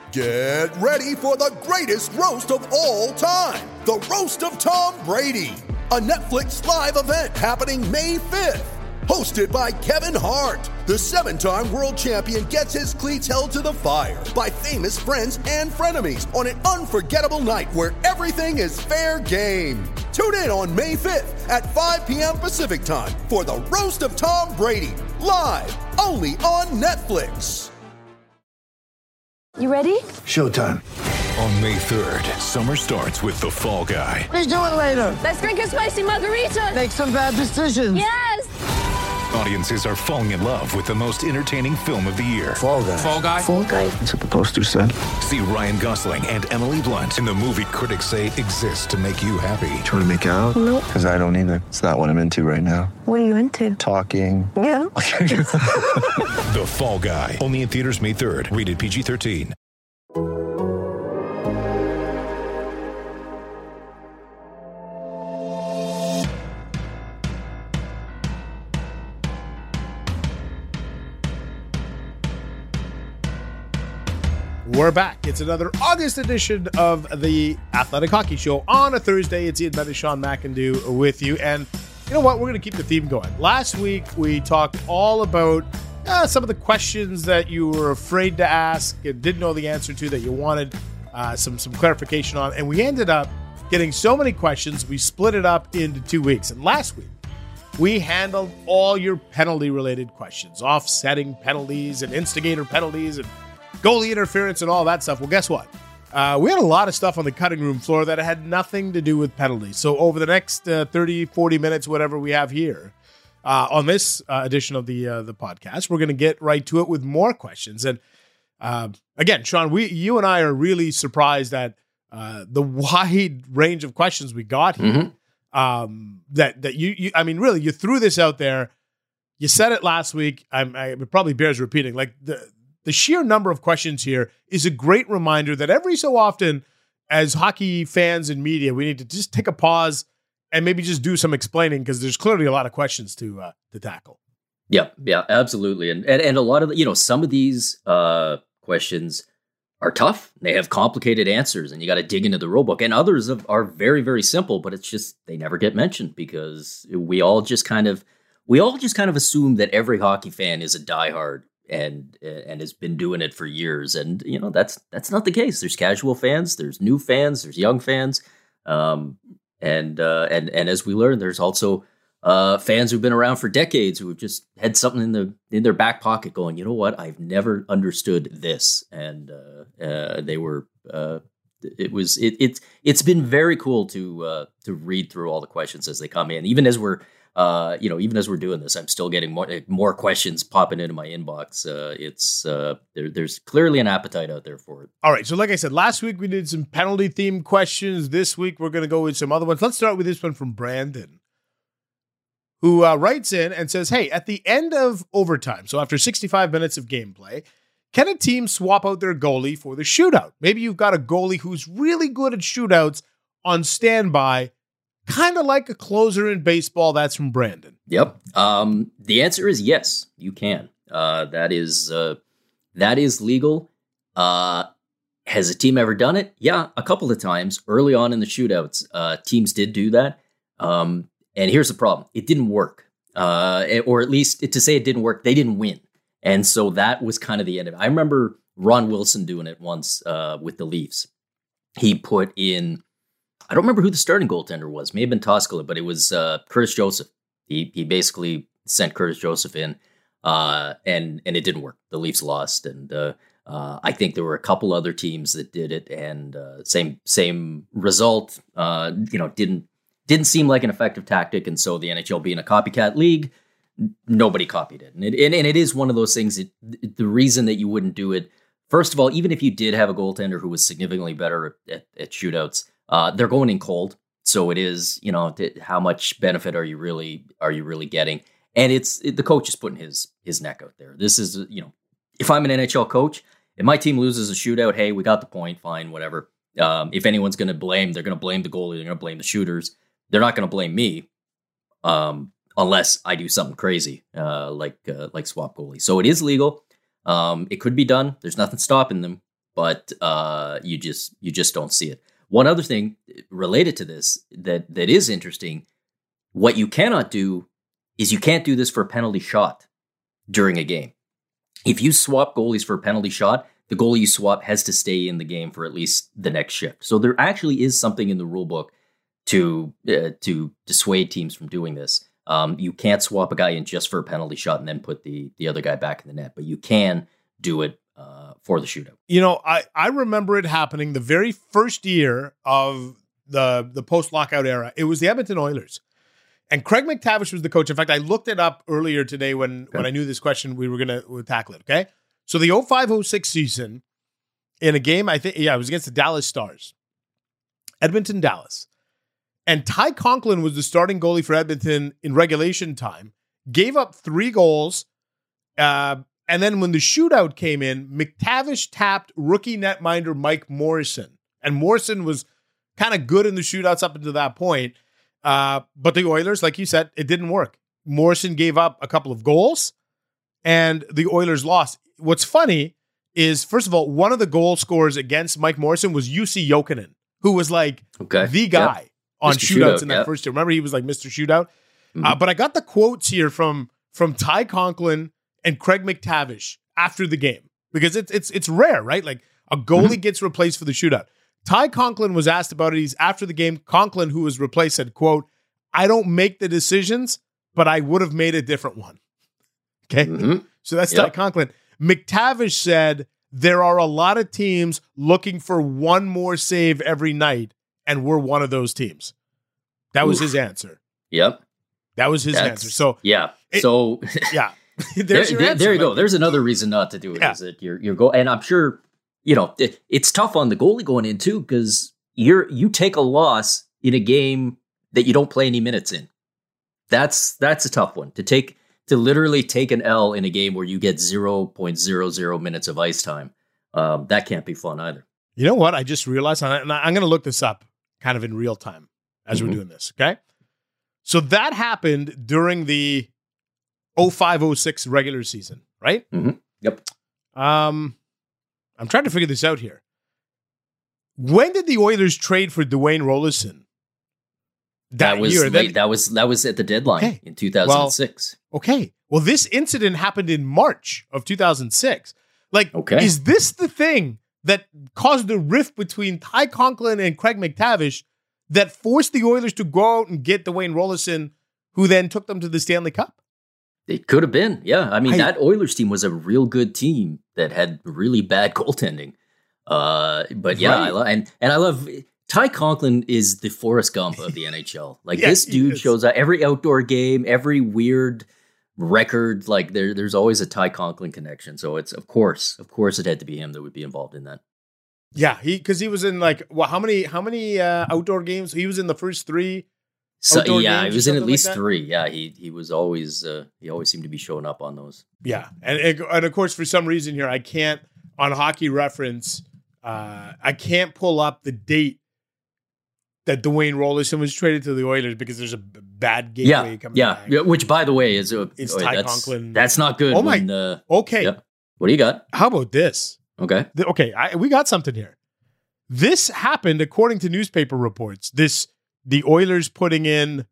Get ready for the greatest roast of all time, the Roast of Tom Brady, a Netflix live event happening May 5th. Hosted by Kevin Hart, the 7-time world champion gets his cleats held to the fire by famous friends and frenemies on an unforgettable night where everything is fair game. Tune in on May 5th at 5 p.m. Pacific time for the Roast of Tom Brady, live only on Netflix. You ready? Showtime. On May 3rd, summer starts with The Fall Guy. Let's do it later. Let's drink a spicy margarita. Make some bad decisions. Yes! Audiences are falling in love with the most entertaining film of the year. Fall Guy. Fall Guy? Fall guy. That's what the poster said. See Ryan Gosling and Emily Blunt in the movie critics say exists to make you happy. Trying to make it out? Nope. Because I don't either. It's not what I'm into right now. What are you into? Talking. Yeah. The Fall Guy. Only in theaters May 3rd. Rated PG-13. We're back. It's another August edition of the Athletic Hockey Show on a Thursday. It's Ian Bennett, Sean McIndoe with you. And you know what? We're going to keep the theme going. Last week, we talked all about some of the questions that you were afraid to ask and didn't know the answer to that you wanted some clarification on. And we ended up getting so many questions, we split it up into 2 weeks. And last week, we handled all your penalty-related questions, offsetting penalties and instigator penalties and goalie interference and all that stuff. Well, guess what? We had a lot of stuff on the cutting room floor that had nothing to do with penalties. So over the next 30, 40 minutes, whatever we have here on this edition of the podcast, we're going to get right to it with more questions. And again, Sean, you and I are really surprised at the wide range of questions we got here. That you I mean, really, you threw this out there. You said it last week. It probably bears repeating. Like the sheer number of questions here is a great reminder that every so often, as hockey fans and media, we need to just take a pause and maybe just do some explaining because there's clearly a lot of questions to tackle. Yeah, absolutely. And a lot of some of these questions are tough. They have complicated answers, and you got to dig into the rule book. And others are very, very simple, but it's just they never get mentioned because we all just kind of assume that every hockey fan is a diehard and has been doing it for years. And, that's not the case. There's casual fans, there's new fans, there's young fans. And as we learned, there's also fans who've been around for decades who have just had something in their back pocket going, you know what, I've never understood this. And they were, it's been very cool to read through all the questions as they come in, even as we're doing this, I'm still getting more questions popping into my inbox. There's clearly an appetite out there for it. All right. So like I said, last week we did some penalty themed questions. This week we're going to go with some other ones. Let's start with this one from Brandon, who writes in and says, hey, at the end of overtime, so after 65 minutes of gameplay, can a team swap out their goalie for the shootout? Maybe you've got a goalie who's really good at shootouts on standby, kind of like a closer in baseball. That's from Brandon. Yep. The answer is yes, you can. That is legal. Has a team ever done it? Yeah, a couple of times early on in the shootouts. Teams did do that. And here's the problem. It didn't work. Or at least to say it didn't work, they didn't win. And so that was kind of the end of it. I remember Ron Wilson doing it once with the Leafs. He put in, I don't remember who the starting goaltender was. May have been Toskala, but it was Curtis Joseph. He basically sent Curtis Joseph in, and it didn't work. The Leafs lost, and I think there were a couple other teams that did it, and same result. Didn't seem like an effective tactic, and so the NHL being a copycat league, nobody copied it, and it is one of those things. The reason that you wouldn't do it, first of all, even if you did have a goaltender who was significantly better at shootouts. They're going in cold, so it is, how much benefit are you really getting? And it's the coach is putting his neck out there. This is, if I'm an NHL coach, if my team loses a shootout, hey, we got the point, fine, whatever. If anyone's going to blame, they're going to blame the goalie, they're going to blame the shooters. They're not going to blame me, unless I do something crazy, like swap goalie. So it is legal. It could be done. There's nothing stopping them. but you just don't see it. One other thing related to this that is interesting, what you cannot do is you can't do this for a penalty shot during a game. If you swap goalies for a penalty shot, the goalie you swap has to stay in the game for at least the next shift. So there actually is something in the rule book to dissuade teams from doing this. You can't swap a guy in just for a penalty shot and then put the other guy back in the net, but you can do it for the shootout. You know, I remember it happening the very first year of the post-lockout era. It was the Edmonton Oilers. And Craig McTavish was the coach. In fact, I looked it up earlier today when I knew this question, we were going to tackle it, okay? So the 05-06 season, in a game, it was against the Dallas Stars. Edmonton, Dallas. And Ty Conklin was the starting goalie for Edmonton in regulation time, gave up 3 goals, and then when the shootout came in, McTavish tapped rookie netminder Mike Morrison. And Morrison was kind of good in the shootouts up until that point. But the Oilers, like you said, it didn't work. Morrison gave up a couple of goals, and the Oilers lost. What's funny is, first of all, one of the goal scorers against Mike Morrison was Jussi Jokinen, who was like the guy on shootouts in that first year. Remember, he was like Mr. Shootout. Mm-hmm. But I got the quotes here from Ty Conklin and Craig McTavish after the game, because it's rare, right? Like a goalie gets replaced for the shootout. Ty Conklin was asked about it. He's after the game. Conklin, who was replaced, said, quote, "I don't make the decisions, but I would have made a different one." Okay. Mm-hmm. So that's Ty Conklin. McTavish said, "There are a lot of teams looking for one more save every night, and we're one of those teams." That was his answer. Yep. That was his answer. So yeah. There's your answer. There you go. There's another reason not to do it. Is that you're go, and I'm sure, you know, it's tough on the goalie going in too, because you take a loss in a game that you don't play any minutes in. That's a tough one to literally take an L in a game where you get 0.00 minutes of ice time. That can't be fun either. You know what? I just realized, and I'm going to look this up kind of in real time as we're doing this. Okay. So that happened during the 05-06 regular season, right? Mm-hmm. Yep. I'm trying to figure this out here. When did the Oilers trade for Dwayne Roloson? That was year? That was at the deadline in 2006. Well, this incident happened in March of 2006. Is this the thing that caused the rift between Ty Conklin and Craig McTavish that forced the Oilers to go out and get Dwayne Roloson, who then took them to the Stanley Cup? It could have been, yeah. I mean, that Oilers team was a real good team that had really bad goaltending. But yeah, right. I love Ty Conklin is the Forrest Gump of the NHL. Like this dude shows up every outdoor game, every weird record. Like there's always a Ty Conklin connection. So it's of course it had to be him that would be involved in that. Yeah, because he was in how many outdoor games? He was in the first 3. So, yeah, he was in at least 3. Yeah, he was always he always seemed to be showing up on those. Yeah, and of course, for some reason here, I can't on Hockey Reference, I can't pull up the date that Dwayne Roloson was traded to the Oilers because there's a bad gateway coming back. Yeah, which by the way is it's Ty Conklin. That's not good. Oh my. Okay. Yeah. What do you got? How about this? Okay. We got something here. This happened according to newspaper reports. The Oilers putting in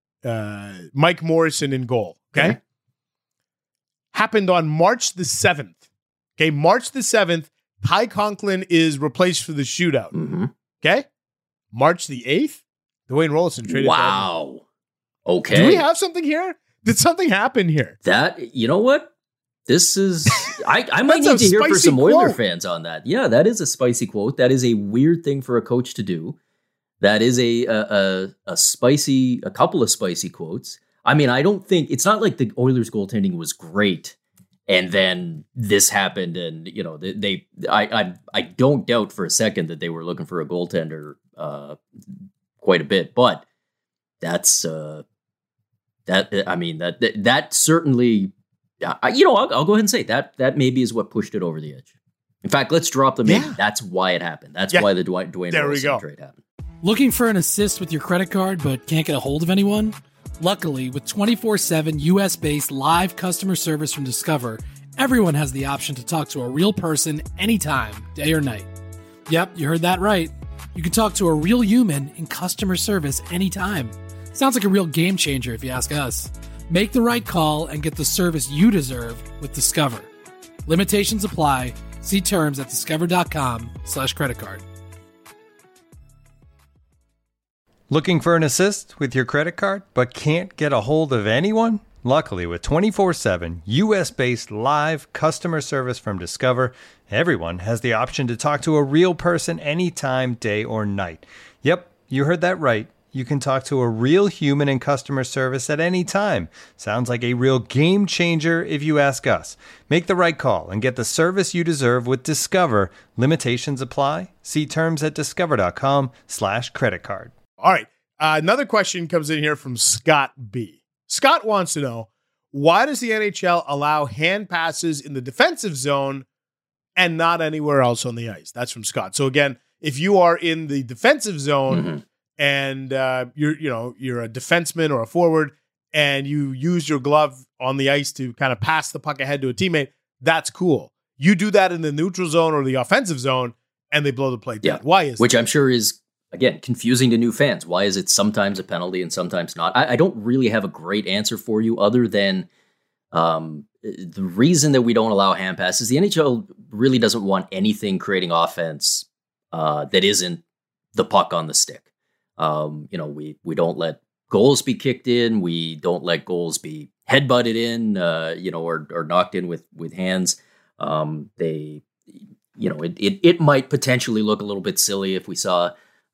Mike Morrison in goal, okay? Happened on March the 7th. Okay, March the 7th, Ty Conklin is replaced for the shootout. Mm-hmm. Okay? March the 8th, Dwayne Roloson traded. Wow. Okay. Do we have something here? Did something happen here? That, you know what? This is, I might need to hear for some Oiler fans on that. Yeah, that is a spicy quote. That is a weird thing for a coach to do. That is a couple of spicy quotes. I mean, I don't think it's not like the Oilers goaltending was great, and then this happened, and you know I don't doubt for a second that they were looking for a goaltender quite a bit, but that's that certainly I'll go ahead and say that maybe is what pushed it over the edge. In fact, let's drop the maybe. That's why it happened. That's why the Dwayne Roloson trade happened. Looking for an assist with your credit card but can't get a hold of anyone? Luckily, with 24/7 US-based live customer service from Discover, everyone has the option to talk to a real person anytime, day or night. Yep, you heard that right. You can talk to a real human in customer service anytime. Sounds like a real game changer if you ask us. Make the right call and get the service you deserve with Discover. Limitations apply. See terms at discover.com/creditcard. Looking for an assist with your credit card but can't get a hold of anyone? Luckily, with 24/7 US-based live customer service from Discover, everyone has the option to talk to a real person anytime, day or night. Yep, you heard that right. You can talk to a real human in customer service at any time. Sounds like a real game changer if you ask us. Make the right call and get the service you deserve with Discover. Limitations apply. See terms at discover.com/creditcard. All right. Another question comes in here from Scott B. Scott wants to know, why does the NHL allow hand passes in the defensive zone and not anywhere else on the ice? That's from Scott. So again, if you are in the defensive zone and you're a defenseman or a forward and you use your glove on the ice to kind of pass the puck ahead to a teammate, that's cool. You do that in the neutral zone or the offensive zone and they blow the play down. Why is Which that? I'm sure is, again, confusing to new fans. Why is it sometimes a penalty and sometimes not? I don't really have a great answer for you other than the reason that we don't allow hand passes. The NHL really doesn't want anything creating offense that isn't the puck on the stick. We don't let goals be kicked in. We don't let goals be headbutted in, or knocked in with hands. It might potentially look a little bit silly if we saw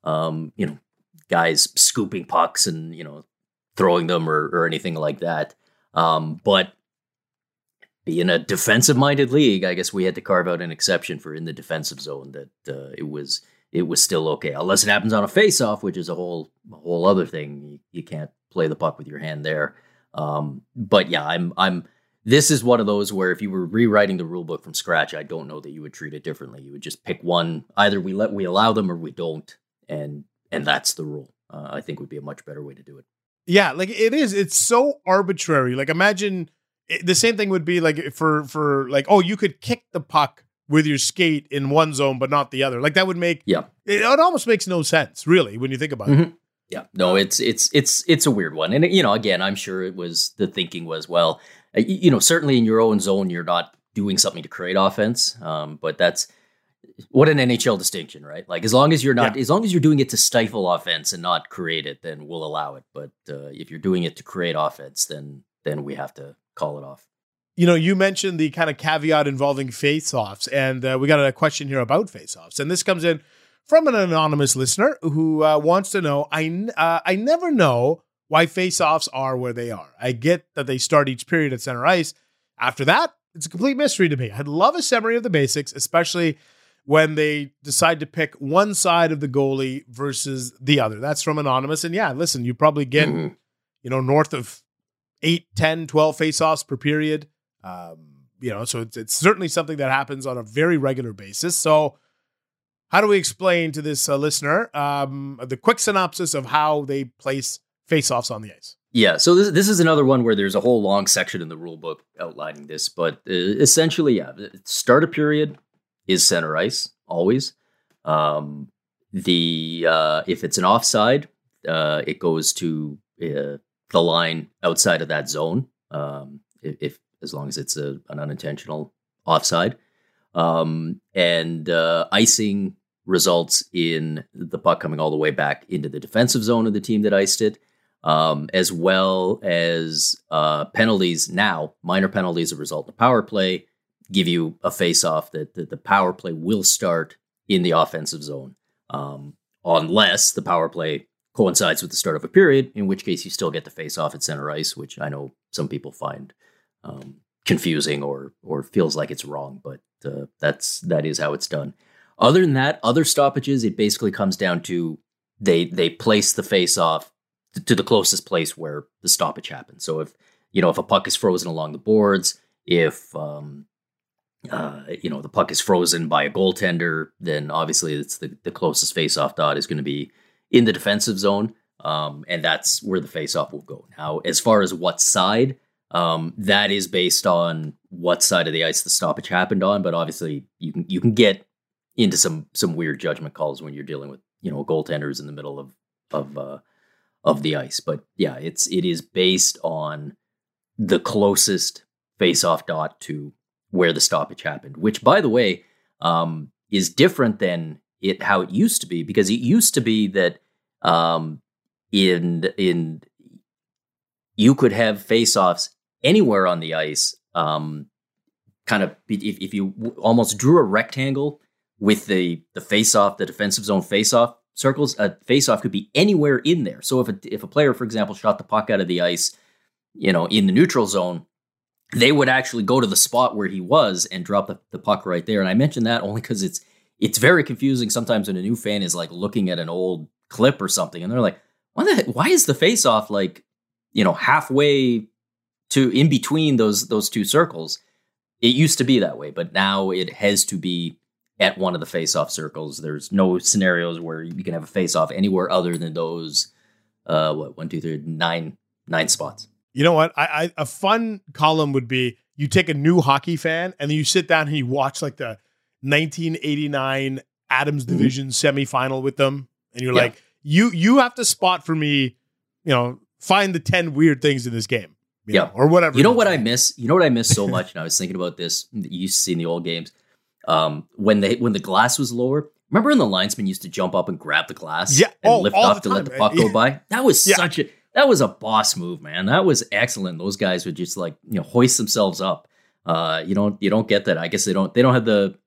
guys scooping pucks and, throwing them or anything like that. But being a defensive-minded league, I guess we had to carve out an exception for in the defensive zone that it was still okay, unless it happens on a face-off, which is a whole other thing. You can't play the puck with your hand there. But yeah, this is one of those where if you were rewriting the rule book from scratch, I don't know that you would treat it differently. You would just pick one. Either we allow them or we don't. And that's the rule. I think would be a much better way to do it. Yeah, like it is. It's so arbitrary. Like imagine the same thing would be like for like, oh, you could kick the puck with your skate in one zone, but not the other. Like that would make, it almost makes no sense really when you think about it. Yeah, no, it's a weird one. And, again, I'm sure the thinking was, well, certainly in your own zone, you're not doing something to create offense. But that's what an NHL distinction, right? Like as long as you're doing it to stifle offense and not create it, then we'll allow it. But if you're doing it to create offense, then we have to call it off. You mentioned the kind of caveat involving face-offs, and we got a question here about face-offs. And this comes in from an anonymous listener who wants to know, I never know why face-offs are where they are. I get that they start each period at center ice. After that, it's a complete mystery to me. I'd love a summary of the basics, especially when they decide to pick one side of the goalie versus the other. That's from anonymous. And yeah, listen, you probably get, north of 8, 10, 12 face-offs per period. So it's certainly something that happens on a very regular basis. So how do we explain to this listener the quick synopsis of how they place face-offs on the ice? Yeah, so this is another one where there's a whole long section in the rule book outlining this, but essentially, start a period is center ice always. If it's an offside, it goes to the line outside of that zone. As long as it's an unintentional offside. And icing results in the puck coming all the way back into the defensive zone of the team that iced it, as well as penalties now, minor penalties as a result of power play, give you a face-off that the power play will start in the offensive zone, unless the power play coincides with the start of a period, in which case you still get the face-off at center ice, which I know some people find confusing or feels like it's wrong, but that is how it's done. Other than that, other stoppages, it basically comes down to they place the face-off to the closest place where the stoppage happens. So if a puck is frozen along the boards, if the puck is frozen by a goaltender, then obviously it's the closest face-off dot is going to be in the defensive zone, and that's where the face-off will go. Now, as far as what side, that is based on what side of the ice the stoppage happened on, but obviously you can get into some weird judgment calls when you're dealing with, goaltenders in the middle of the ice. But yeah, it is based on the closest face-off dot to where the stoppage happened, which, by the way, is different than how it used to be, because it used to be that in you could have face-offs anywhere on the ice. Kind of if you almost drew a rectangle with the face-off, the defensive zone face-off circles, a face-off could be anywhere in there. So if a player, for example, shot the puck out of the ice, in the neutral zone, they would actually go to the spot where he was and drop the puck right there. And I mentioned that only because it's very confusing sometimes when a new fan is like looking at an old clip or something, and they're like, why is the face-off like, halfway to in between those two circles? It used to be that way, but now it has to be at one of the face-off circles. There's no scenarios where you can have a face-off anywhere other than those, 9 spots. You know what? A fun column would be, you take a new hockey fan and then you sit down and you watch like the 1989 Adams Division semifinal with them. And you're like, you have to spot for me, find the 10 weird things in this game. Or whatever. You know what I miss so much? And I was thinking about this. You used to see in the old games. When the glass was lower, remember when the linesman used to jump up and grab the glass and lift up to let the puck go by? That was that was a boss move, man. That was excellent. Those guys would just hoist themselves up. You don't get that. I guess they don't have the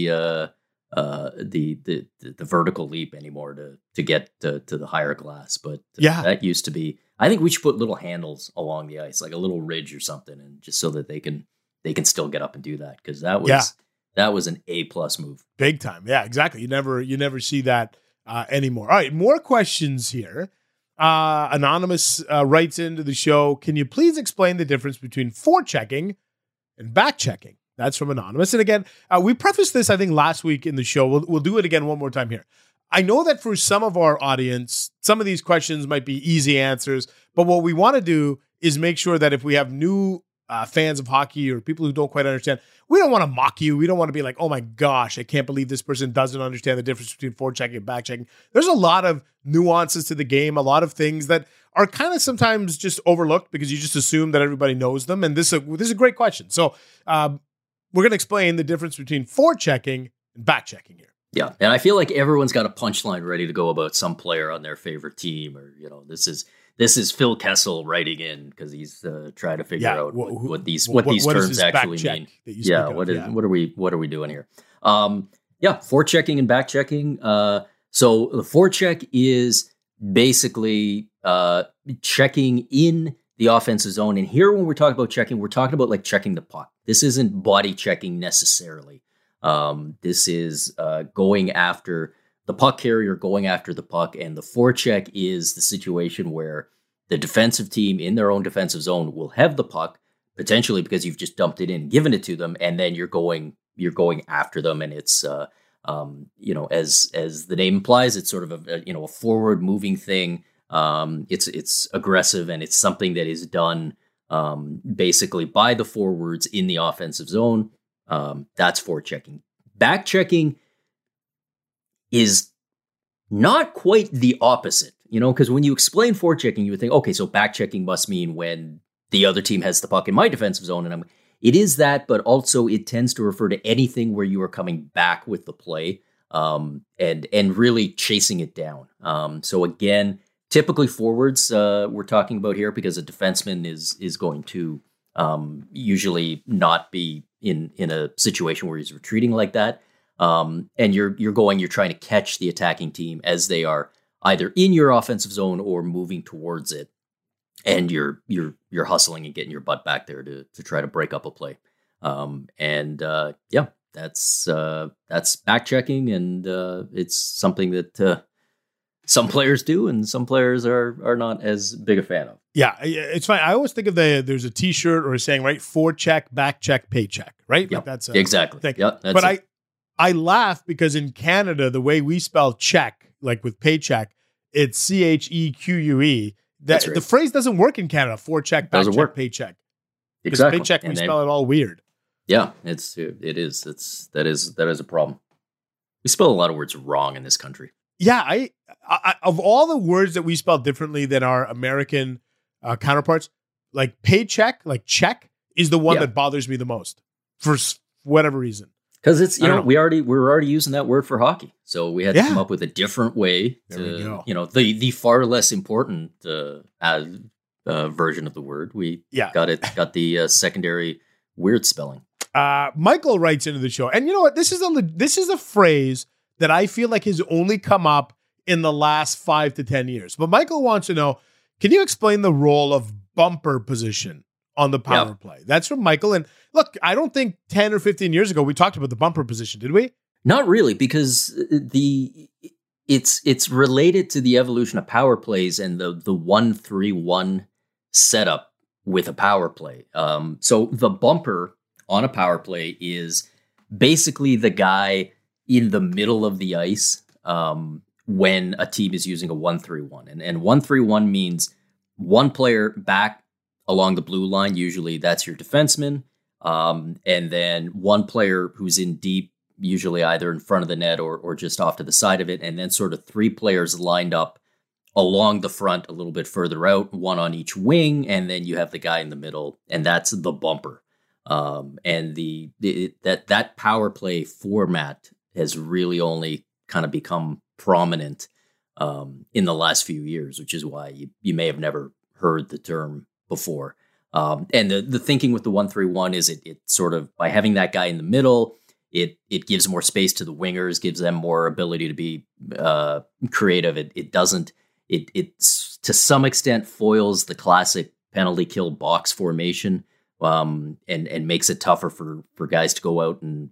vertical leap anymore to get to the higher glass. But that used to be. I think we should put little handles along the ice, like a little ridge or something, and just so that they can still get up and do that, because that was an A+ move. Big time. Yeah, exactly. You never see that anymore. All right, more questions here. Anonymous writes into the show, can you please explain the difference between forechecking and backchecking? That's from Anonymous. And again, we prefaced this, I think, last week in the show. We'll do it again one more time here. I know that for some of our audience, some of these questions might be easy answers, but what we want to do is make sure that if we have new fans of hockey or people who don't quite understand, we don't want to mock you. We don't want to be like, oh my gosh, I can't believe this person doesn't understand the difference between forechecking and backchecking. There's a lot of nuances to the game, a lot of things that are kind of sometimes just overlooked because you just assume that everybody knows them. And this is a great question. So we're going to explain the difference between forechecking and backchecking here. Yeah, and I feel like everyone's got a punchline ready to go about some player on their favorite team, or this is Phil Kessel writing in because he's trying to figure out what these terms actually mean. Yeah, what are we doing here? Forechecking and backchecking. So the forecheck is basically checking in the offensive zone, and here when we're talking about checking, we're talking about like checking the puck. This isn't body checking necessarily. This is going after the puck carrier, going after the puck, and the forecheck is the situation where the defensive team in their own defensive zone will have the puck, potentially because you've just dumped it in, given it to them, and then you're going after them, and it's as the name implies, it's sort of a forward moving thing. It's aggressive, and it's something that is done basically by the forwards in the offensive zone. That's forechecking. Backchecking is not quite the opposite, because when you explain forechecking, you would think, okay, so backchecking must mean when the other team has the puck in my defensive zone, and it is that, but also it tends to refer to anything where you are coming back with the play, and really chasing it down. So again, typically forwards we're talking about here, because a defenseman is going to usually not be in a situation where he's retreating like that. And you're trying to catch the attacking team as they are either in your offensive zone or moving towards it. And you're hustling and getting your butt back there to try to break up a play. That's back checking, and it's something that some players do and some players are not as big a fan of. Yeah, it's fine. I always think of there's a T-shirt or a saying, right? Forecheck, back check, paycheck, right? Yep, like that's exactly. Thing. Yep, but I laugh because in Canada, the way we spell check, like with paycheck, it's CHEQUE. That's right. The phrase doesn't work in Canada. Forecheck, back check, paycheck. Because paycheck, we spell it all weird. Yeah, it is. That is a problem. We spell a lot of words wrong in this country. Yeah, I of all the words that we spell differently than our American counterparts, like paycheck, like check, is the one that bothers me the most for whatever reason. Because it's we're already using that word for hockey, so we had to come up with a different way to the far less important version of the word. We got the secondary weird spelling. Michael writes into the show, and you know what? This is a phrase that I feel like has only come up in the last 5 to 10 years. But Michael wants to know, can you explain the role of bumper position on the power play? That's from Michael. And look, I don't think 10 or 15 years ago we talked about the bumper position, did we? Not really, because it's related to the evolution of power plays and the 1-3-1 setup with a power play. So the bumper on a power play is basically the guy in the middle of the ice when a team is using a 1-3-1. And 1-3-1 means one player back along the blue line, usually that's your defenseman, and then one player who's in deep, usually either in front of the net or just off to the side of it, and then sort of three players lined up along the front a little bit further out, one on each wing, and then you have the guy in the middle, and that's the bumper. And that power play format has really only kind of become prominent in the last few years, which is why you may have never heard the term before. And the thinking with the 1-3-1 is it sort of, by having that guy in the middle, it gives more space to the wingers, gives them more ability to be creative. It to some extent foils the classic penalty kill box formation, and makes it tougher for guys to go out and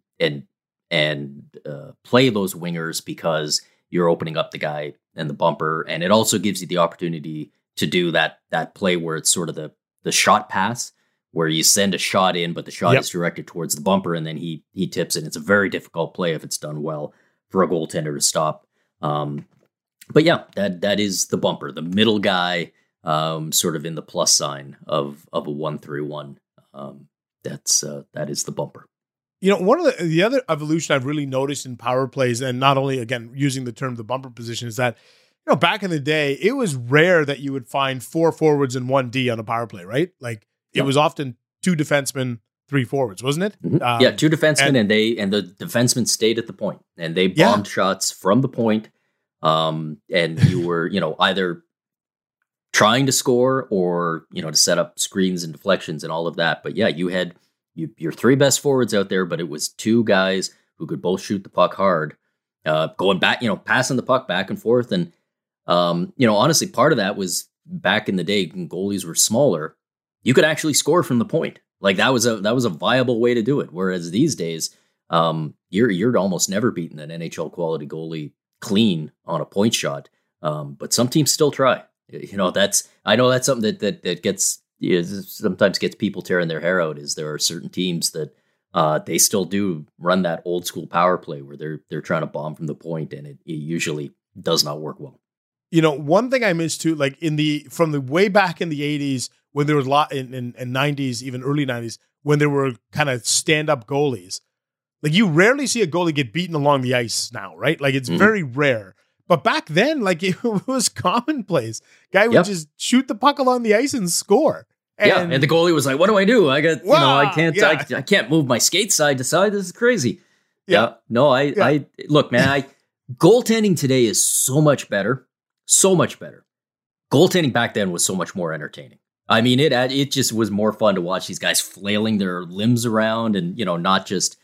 play those wingers because you're opening up the guy and the bumper. And it also gives you the opportunity to do that play where it's sort of the shot pass, where you send a shot in, but the shot is directed towards the bumper, and then he tips it. It's a very difficult play if it's done well for a goaltender to stop. But yeah, that is the bumper, the middle guy, sort of in the plus sign of a 1-3-1. That is the bumper. You know, one of the other evolution I've really noticed in power plays, and not only, again, using the term the bumper position, is that, you know, back in the day, it was rare that you would find 4 forwards and 1 D on a power play, right? Like, it was often 2 defensemen, 3 forwards, wasn't it? Mm-hmm. 2 defensemen, and the defensemen stayed at the point, and they bombed shots from the point. And you were, either trying to score or, to set up screens and deflections and all of that. But yeah, you had your 3 best forwards out there, but it was 2 guys who could both shoot the puck hard, going back, passing the puck back and forth. And, honestly, part of that was back in the day when goalies were smaller, you could actually score from the point. Like that was a viable way to do it. Whereas these days, you're almost never beating an NHL quality goalie clean on a point shot. But some teams still try. I know that's something that gets sometimes gets people tearing their hair out. Is there are certain teams that they still do run that old school power play where they're trying to bomb from the point, and it usually does not work well. One thing I miss too, like from the way back in the 80s when there was a lot in 90s, even early 90s, when there were kind of stand-up goalies. Like, you rarely see a goalie get beaten along the ice now, right? Like, it's very rare. But back then, like, it was commonplace. Guy would just shoot the puck along the ice and score. And the goalie was like, "What do I do? I got, I can't move my skates side to side. This is crazy." Yeah. No, I look, man, goaltending today is so much better. So much better. Goaltending back then was so much more entertaining. I mean, it just was more fun to watch these guys flailing their limbs around and, not just,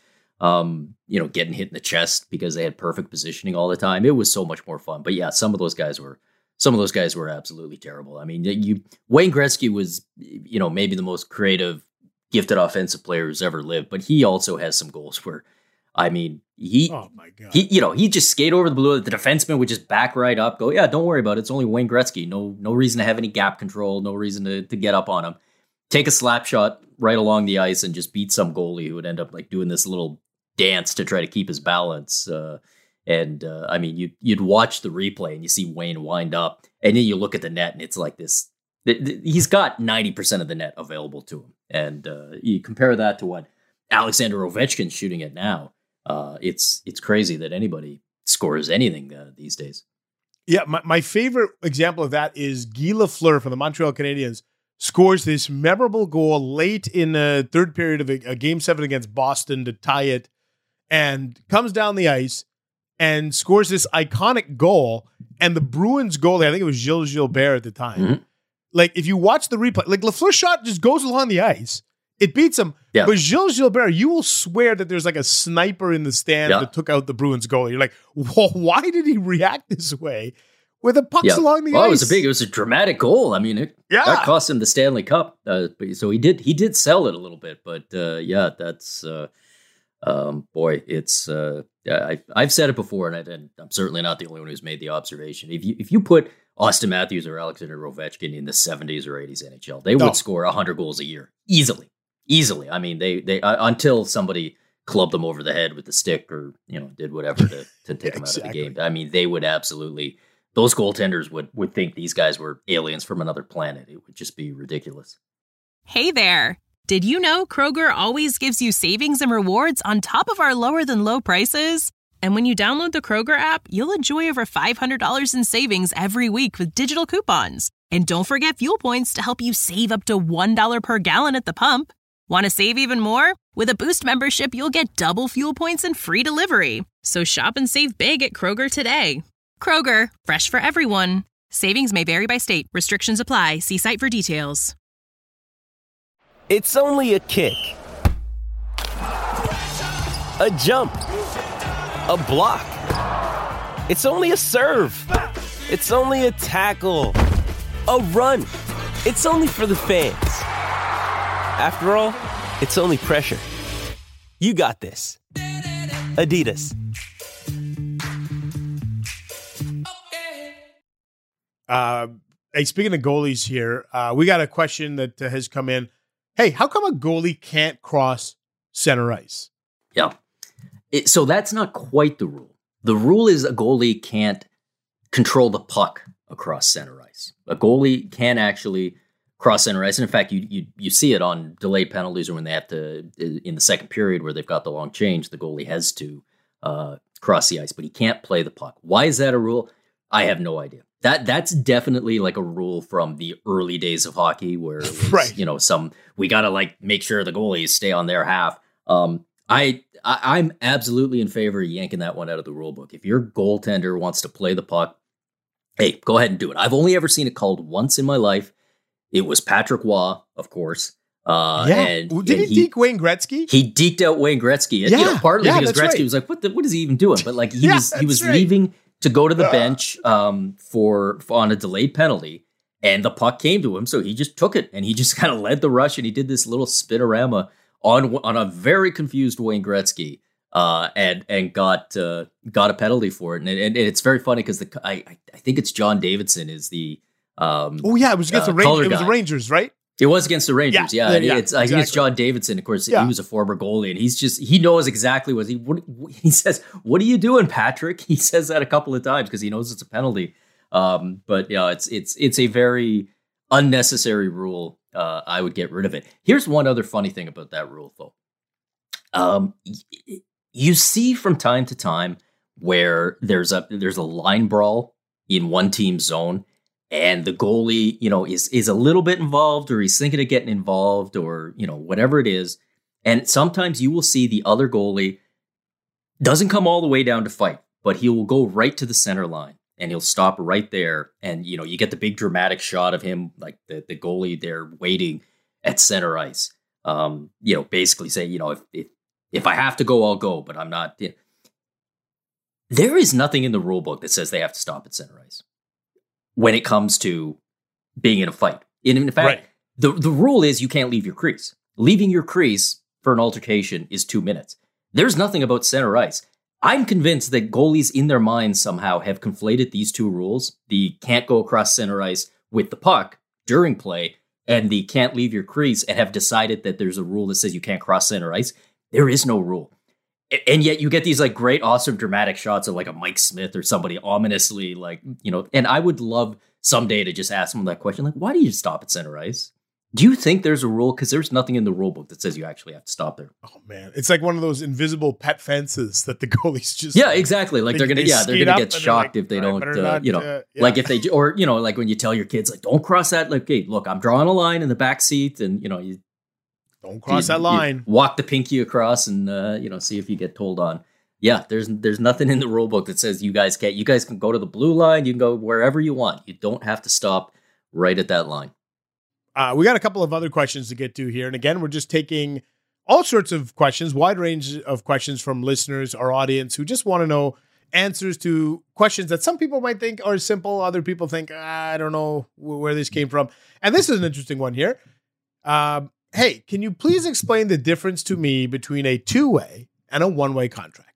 getting hit in the chest because they had perfect positioning all the time. It was so much more fun. But yeah, some of those guys were absolutely terrible. I mean, Wayne Gretzky was, maybe the most creative, gifted offensive player who's ever lived, but he also has some goals where, I mean, oh my God. He just skate over the blue. The defenseman would just back right up, go, yeah, don't worry about it. It's only Wayne Gretzky. No reason to have any gap control. No reason to get up on him. Take a slap shot right along the ice and just beat some goalie who would end up like doing this little dance to try to keep his balance. I mean, you'd watch the replay and you see Wayne wind up, and then you look at the net and it's like this. He's got 90% of the net available to him, and you compare that to what Alexander Ovechkin's shooting it now. It's crazy that anybody scores anything these days. Yeah, my favorite example of that is Guy Lafleur from the Montreal Canadiens scores this memorable goal late in the third period of a Game 7 against Boston to tie it, and comes down the ice and scores this iconic goal. And the Bruins goalie, I think it was Gilles Gilbert at the time. Mm-hmm. Like, if you watch the replay, like Lafleur's shot just goes along the ice. It beats him. Yeah. But Gilles Gilbert, you will swear that there's like a sniper in the stand that took out the Bruins goalie. You're like, why did he react this way with the pucks along the ice? It was a dramatic goal. I mean, that cost him the Stanley Cup. So he did sell it a little bit, but that's boy, it's I've said it before, and I'm certainly not the only one who's made the observation. If you put Austin Matthews or Alexander Ovechkin in the 70s or 80s NHL, they would score 100 goals a year easily. I mean, they until somebody clubbed them over the head with the stick or did whatever to take them out of the game. I mean, they would absolutely. Those goaltenders would think these guys were aliens from another planet. It would just be ridiculous. Hey there. Did you know Kroger always gives you savings and rewards on top of our lower than low prices? And when you download the Kroger app, you'll enjoy over $500 in savings every week with digital coupons. And don't forget fuel points to help you save up to $1 per gallon at the pump. Want to save even more? With a Boost membership, you'll get double fuel points and free delivery. So shop and save big at Kroger today. Kroger, fresh for everyone. Savings may vary by state. Restrictions apply. See site for details. It's only a kick, a jump, a block. It's only a serve. It's only a tackle, a run. It's only for the fans. After all, it's only pressure. You got this. Adidas. Hey, speaking of goalies here, we got a question that has come in. Hey, how come a goalie can't cross center ice? Yeah. So that's not quite the rule. The rule is a goalie can't control the puck across center ice. A goalie can actually cross center ice. And in fact, you see it on delayed penalties or when they have to, in the second period where they've got the long change, the goalie has to cross the ice, but he can't play the puck. Why is that a rule? I have no idea. That's definitely like a rule from the early days of hockey where it was, right. We got to like make sure the goalies stay on their half. I'm absolutely in favor of yanking that one out of the rule book. If your goaltender wants to play the puck, hey, go ahead and do it. I've only ever seen it called once in my life. It was Patrick Waugh, of course. And did he deke Wayne Gretzky? He deked out Wayne Gretzky. Partly because Gretzky was like, what is he even doing? But like he was leaving to go to the bench for on a delayed penalty, and the puck came to him, so he just took it and he just kind of led the rush, and he did this little spinorama on a very confused Wayne Gretzky, and got a penalty for it, and it's very funny because I think it's John Davidson is the it was against the Rangers. It was the Rangers, right? It was against the Rangers, I think it's John Davidson. Of course, he was a former goalie, and he knows exactly what he says. What are you doing, Patrick? He says that a couple of times because he knows it's a penalty. But yeah, it's a very unnecessary rule. I would get rid of it. Here's one other funny thing about that rule, though. You see from time to time where there's a line brawl in one team's zone. And the goalie, is a little bit involved, or he's thinking of getting involved, or, whatever it is. And sometimes you will see the other goalie doesn't come all the way down to fight, but he will go right to the center line and he'll stop right there. And, you get the big dramatic shot of him, like the goalie there waiting at center ice. Basically say, if I have to go, I'll go, but I'm not. There is nothing in the rule book that says they have to stop at center ice when it comes to being in a fight. And in fact, the rule is you can't leave your crease. Leaving your crease for an altercation is 2 minutes. There's nothing about center ice. I'm convinced that goalies in their minds somehow have conflated these two rules, the can't go across center ice with the puck during play and the can't leave your crease, and have decided that there's a rule that says you can't cross center ice. There is no rule. And yet you get these like great, awesome, dramatic shots of like a Mike Smith or somebody ominously and I would love someday to just ask them that question. Like, why do you stop at center ice? Do you think there's a rule? Because there's nothing in the rule book that says you actually have to stop there. Oh man, it's like one of those invisible pet fences that the goalies just exactly. Like they're gonna get shocked if they don't, like if they or like when you tell your kids like don't cross that. Like, hey, look, I'm drawing a line in the back seat, and you don't cross that line. Walk the pinky across, and see if you get told on. Yeah, there's nothing in the rule book that says you guys can't. You guys can go to the blue line. You can go wherever you want. You don't have to stop right at that line. We got a couple of other questions to get to here. And again, we're just taking all sorts of questions, wide range of questions from listeners, our audience, who just want to know answers to questions that some people might think are simple. Other people think, I don't know where this came from. And this is an interesting one here. Hey, can you please explain the difference to me between a two-way and a one-way contract?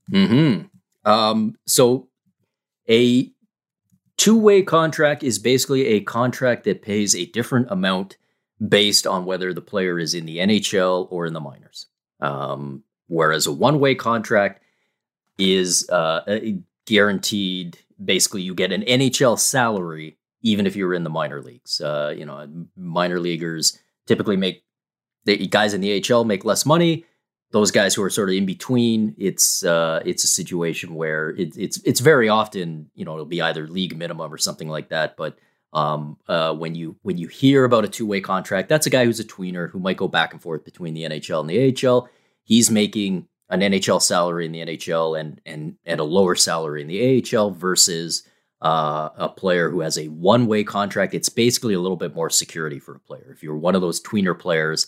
So a two-way contract is basically a contract that pays a different amount based on whether the player is in the NHL or in the minors. Whereas a one-way contract is guaranteed. Basically, you get an NHL salary even if you're in the minor leagues. Minor leaguers typically the guys in the AHL make less money. Those guys who are sort of in between, it's a situation where it's very often, it'll be either league minimum or something like that. But when you hear about a two-way contract, that's a guy who's a tweener who might go back and forth between the NHL and the AHL. He's making an NHL salary in the NHL and a lower salary in the AHL versus a player who has a one-way contract. It's basically a little bit more security for a player. If you're one of those tweener players,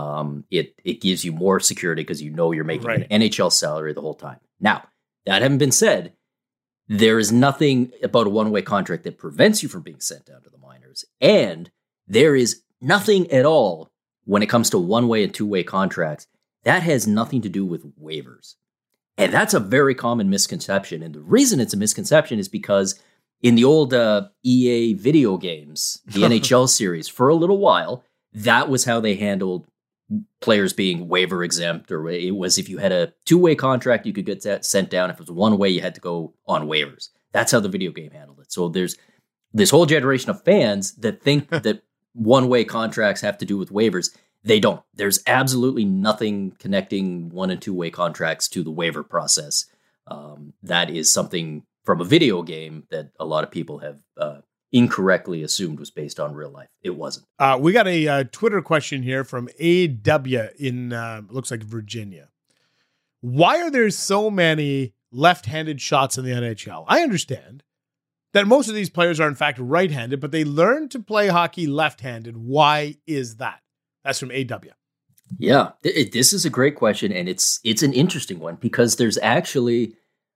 it gives you more security because you're making an NHL salary the whole time. Now, that having been said, there is nothing about a one-way contract that prevents you from being sent down to the minors. And there is nothing at all when it comes to one-way and two-way contracts. That has nothing to do with waivers. And that's a very common misconception. And the reason it's a misconception is because in the old EA video games, the NHL series, for a little while, that was how they handled players being waiver exempt, or it was if you had a two-way contract, you could get that sent down. If it was one way, you had to go on waivers. That's how the video game handled it. So there's this whole generation of fans that think that one-way contracts have to do with waivers. They don't. There's absolutely nothing connecting one and two-way contracts to the waiver process. That is something from a video game that a lot of people have incorrectly assumed was based on real life. It wasn't. We got a Twitter question here from AW in, looks like Virginia. Why are there so many left-handed shots in the NHL? I understand that most of these players are in fact right-handed, but they learn to play hockey left-handed. Why is that? That's from AW. Yeah, this is a great question, and it's an interesting one because there's actually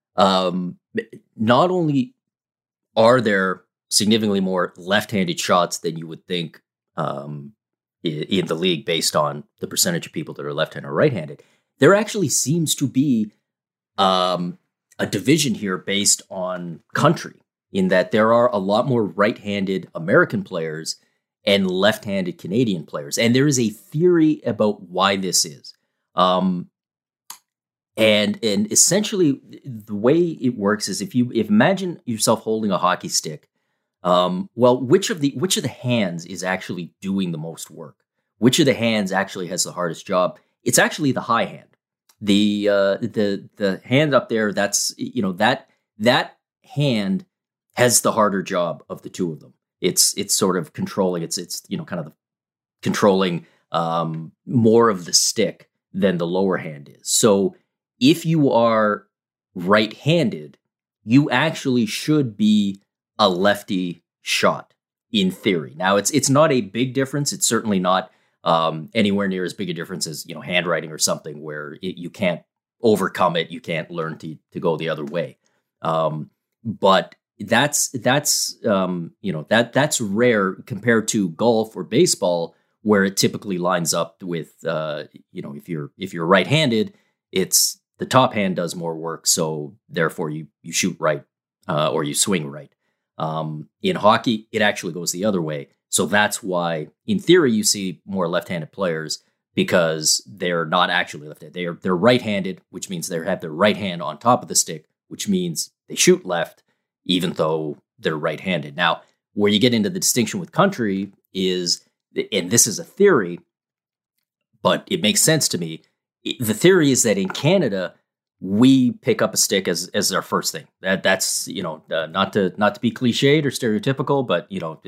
not only are there significantly more left-handed shots than you would think in the league based on the percentage of people that are left-handed or right-handed. There actually seems to be a division here based on country, in that there are a lot more right-handed American players and left-handed Canadian players. And there is a theory about why this is. And essentially the way it works is if imagine yourself holding a hockey stick, which of the hands is actually doing the most work? Which of the hands actually has the hardest job? It's actually the high hand. The hand up there, that's, that hand has the harder job of the two of them. It's sort of controlling, it's kind of controlling more of the stick than the lower hand is. So if you are right-handed, you actually should be a lefty shot in theory. Now it's not a big difference. It's certainly not anywhere near as big a difference as, handwriting or something where you can't overcome it. You can't learn to go the other way. But that's rare compared to golf or baseball, where it typically lines up with, if you're right-handed, it's the top hand does more work. So therefore you shoot right, or you swing right. In hockey, it actually goes the other way. So that's why, in theory, you see more left-handed players, because they're not actually left-handed. They're right-handed, which means they have their right hand on top of the stick, which means they shoot left, even though they're right-handed. Now, where you get into the distinction with country is and this is a theory, but it makes sense to me. The theory is that in Canada, we pick up a stick as our first thing. That's not to be cliched or stereotypical, but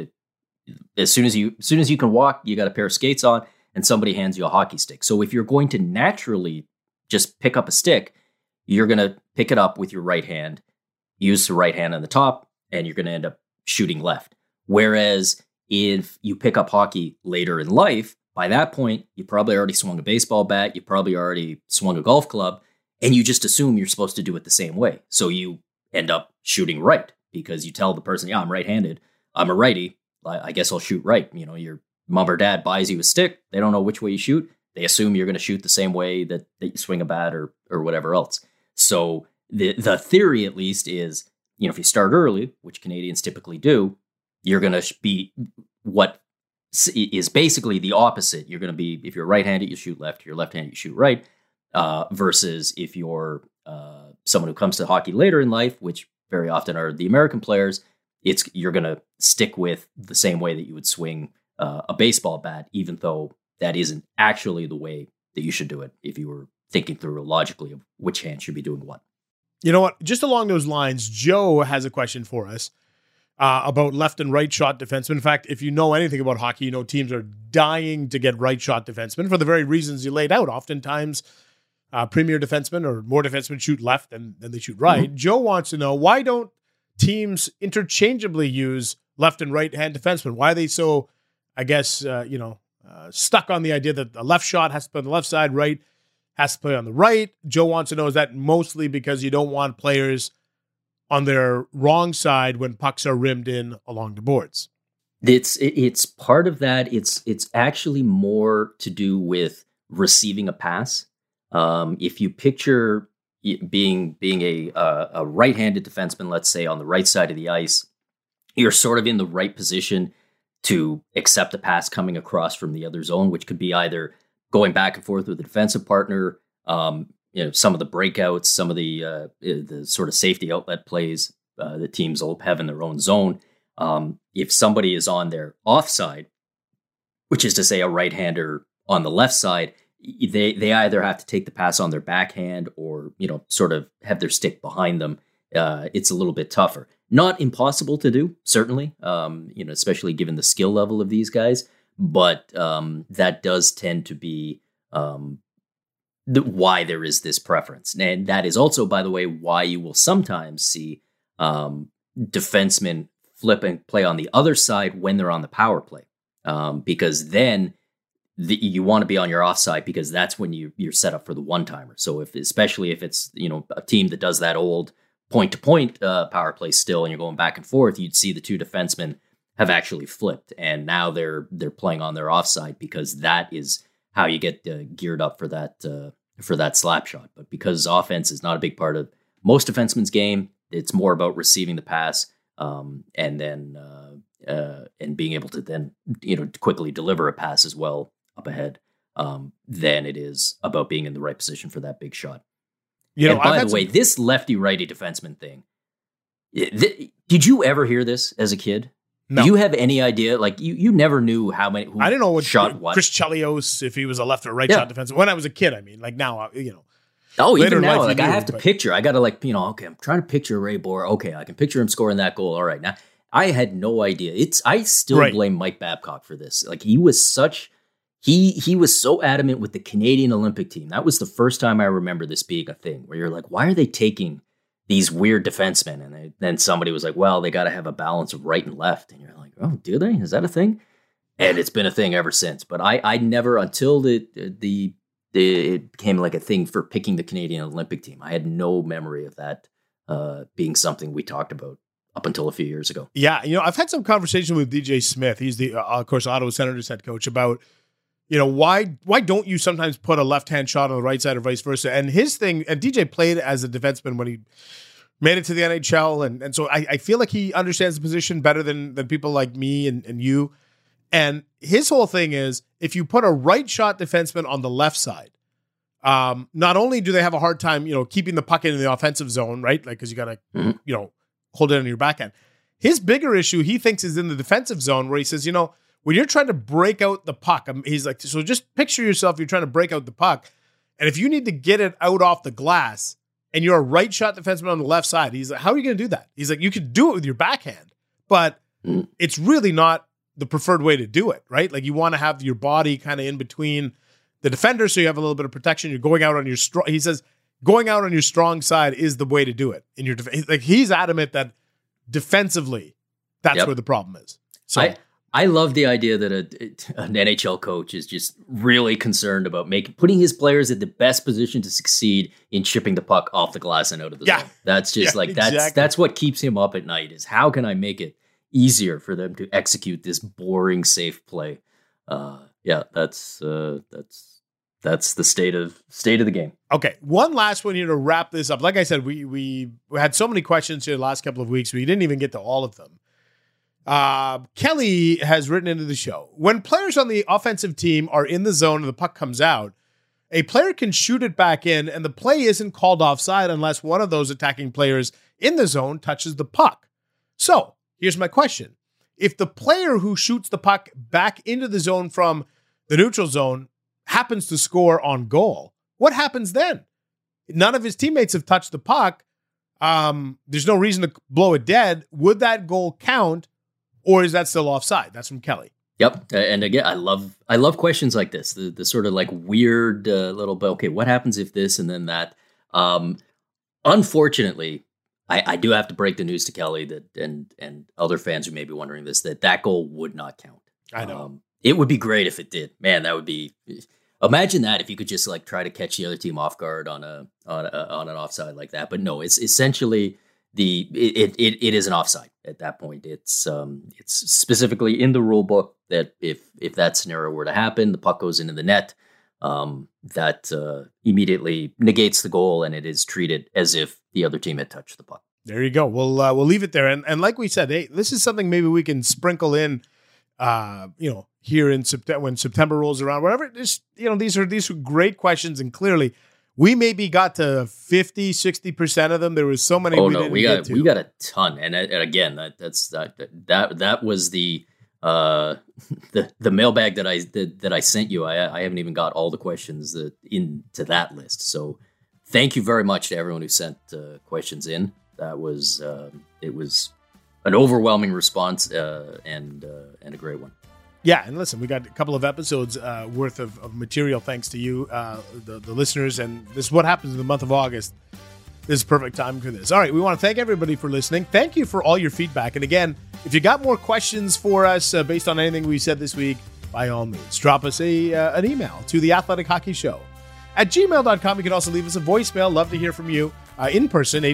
as soon as you can walk, you got a pair of skates on, and somebody hands you a hockey stick. So if you're going to naturally just pick up a stick, you're going to pick it up with your right hand, use the right hand on the top, and you're going to end up shooting left. Whereas if you pick up hockey later in life, by that point, you probably already swung a baseball bat, you probably already swung a golf club, and you just assume you're supposed to do it the same way. So you end up shooting right because you tell the person, yeah, I'm right-handed, I'm a righty, I guess I'll shoot right. Your mom or dad buys you a stick, they don't know which way you shoot, they assume you're going to shoot the same way that you swing a bat or whatever else. So the theory, at least, is, if you start early, which Canadians typically do, you're going to be what is basically the opposite. You're going to be, if you're right-handed, you shoot left. If you're left-handed, you shoot right. Versus if you're someone who comes to hockey later in life, which very often are the American players, you're going to stick with the same way that you would swing a baseball bat, even though that isn't actually the way that you should do it if you were thinking through logically of which hand should be doing what. You know what? Just along those lines, Joe has a question for us about left and right shot defensemen. In fact, if you know anything about hockey, teams are dying to get right shot defensemen for the very reasons you laid out. Oftentimes, premier defensemen or more defensemen shoot left than they shoot right. Mm-hmm. Joe wants to know, why don't teams interchangeably use left and right hand defensemen? Why are they so, I guess, stuck on the idea that the left shot has to play on the left side, right has to play on the right? Joe wants to know, is that mostly because you don't want players on their wrong side when pucks are rimmed in along the boards? It's part of that. It's actually more to do with receiving a pass. If you picture being a right-handed defenseman, let's say on the right side of the ice, you're sort of in the right position to accept a pass coming across from the other zone, which could be either going back and forth with a defensive partner, some of the breakouts, some of the sort of safety outlet plays that teams will have in their own zone. If somebody is on their offside, which is to say a right-hander on the left side, they either have to take the pass on their backhand or, sort of have their stick behind them. It's a little bit tougher. Not impossible to do, certainly, especially given the skill level of these guys. But that does tend to be why there is this preference. And that is also, by the way, why you will sometimes see defensemen flip and play on the other side when they're on the power play. Because then you want to be on your offside, because that's when you're set up for the one-timer. So especially if it's, a team that does that old point-to-point power play still, and you're going back and forth, you'd see the two defensemen have actually flipped, and now they're playing on their offside, because that is how you get geared up for that slap shot. But because offense is not a big part of most defensemen's game, it's more about receiving the pass and then being able to then quickly deliver a pass as well up ahead than it is about being in the right position for that big shot. And by the way, this lefty-righty defenseman thing, did you ever hear this as a kid? No. Do you have any idea? Like, you never knew how many. I didn't know what shot what. Chris Chelios, if he was a left or right shot defenseman. When I was a kid, I mean, like now, Oh, even now, like I have to picture. I got to okay, I'm trying to picture Ray Bohr. Okay, I can picture him scoring that goal. All right, now I had no idea. I still blame Mike Babcock for this. Like, he was he was so adamant with the Canadian Olympic team. That was the first time I remember this being a thing, where you're like, why are they taking these weird defensemen? And then somebody was like, well, they got to have a balance of right and left. And you're like, oh, do they? Is that a thing? And it's been a thing ever since. But I never, until it became like a thing for picking the Canadian Olympic team, I had no memory of that being something we talked about up until a few years ago. Yeah, I've had some conversation with DJ Smith. He's the, of course, Ottawa Senators head coach, about why don't you sometimes put a left-hand shot on the right side or vice versa? And his thing, and DJ played as a defenseman when he made it to the NHL, and so I feel like he understands the position better than people like me and you. And his whole thing is, if you put a right shot defenseman on the left side, not only do they have a hard time, keeping the puck in the offensive zone, right? Like, because you got to, hold it on your backhand. His bigger issue, he thinks, is in the defensive zone, where he says, when you're trying to break out the puck, he's like, so just picture yourself, you're trying to break out the puck. And if you need to get it out off the glass and you're a right shot defenseman on the left side, he's like, how are you going to do that? He's like, you could do it with your backhand, but it's really not the preferred way to do it, right? Like you want to have your body kind of in between the defender so you have a little bit of protection. You're going out on your strong, he says, going out on your strong side is the way to do it. In your like he's adamant that defensively, that's where the problem is. So I love the idea that an NHL coach is just really concerned about putting his players in the best position to succeed in chipping the puck off the glass and out of the zone. That's just that's what keeps him up at night, is how can I make it easier for them to execute this boring, safe play? That's the state of the game. Okay, one last one here to wrap this up. Like I said, we had so many questions here the last couple of weeks. We didn't even get to all of them. Kelly has written into the show, when players on the offensive team are in the zone and the puck comes out, a player can shoot it back in and the play isn't called offside unless one of those attacking players in the zone touches the puck. So here's my question. If the player who shoots the puck back into the zone from the neutral zone happens to score on goal, what happens then? None of his teammates have touched the puck. There's no reason to blow it dead. Would that goal count? Or is that still offside? That's from Kelly. Yep. And again, I love questions like this, the sort of like weird little bit. Okay, what happens if this and then that? Unfortunately, I do have to break the news to Kelly that and other fans who may be wondering this, that goal would not count. I know. It would be great if it did. Man, that would be. Imagine that if you could just like try to catch the other team off guard on an offside like that. But no, it's essentially. It is an offside at that point. It's specifically in the rule book that if that scenario were to happen, the puck goes into the net, that immediately negates the goal, and it is treated as if the other team had touched the puck. There you go. We'll leave it there. And like we said, hey, this is something maybe we can sprinkle in, here in September when September rolls around. Whatever. Just these are great questions, and clearly. We maybe got to 50, 60% of them. There was so many we got a ton. And again, that was the mailbag that I sent you. I haven't even got all the questions into that list. So thank you very much to everyone who sent questions in. That was it was an overwhelming response and a great one. Yeah, and listen, we got a couple of episodes worth of material thanks to you, the listeners, and this is what happens in the month of August. This is perfect time for this. All right, we want to thank everybody for listening. Thank you for all your feedback. And again, if you got more questions for us based on anything we said this week, by all means, drop us an email to theathletichockeyshow@gmail.com. You can also leave us a voicemail. Love to hear from you. In person,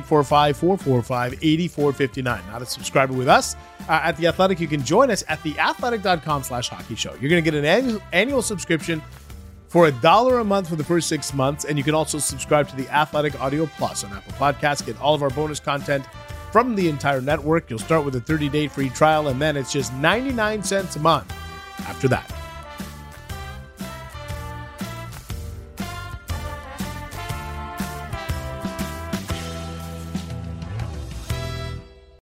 845-445-8459. Not a subscriber with us at The Athletic. You can join us at theathletic.com/hockey show. You're going to get an annual subscription for $1 a month for the first 6 months. And you can also subscribe to The Athletic Audio Plus on Apple Podcasts. Get all of our bonus content from the entire network. You'll start with a 30-day free trial, and then it's just 99 cents a month after that.